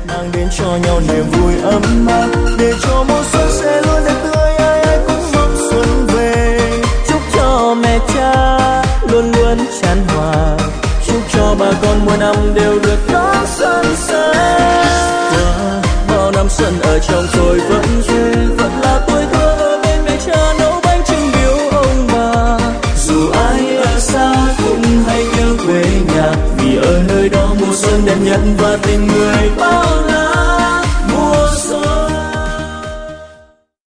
mang đến cho nhau niềm vui ấm áp, để cho mùa xuân sẽ luôn đẹp tươi, ai ai cũng mong xuân về. Chúc cho mẹ cha luôn luôn chan hòa, chúc cho bà con mỗi năm đều được đón xuân sang. Qua bao năm xuân ở trong tôi vẫn thế, vẫn là tuổi thơ ở bên mẹ cha nấu bánh trưng biếu ông bà. Dù ai ở xa cũng hãy nhớ quê nhà, vì ở nơi đó mùa xuân đẹp nhất và tình người bao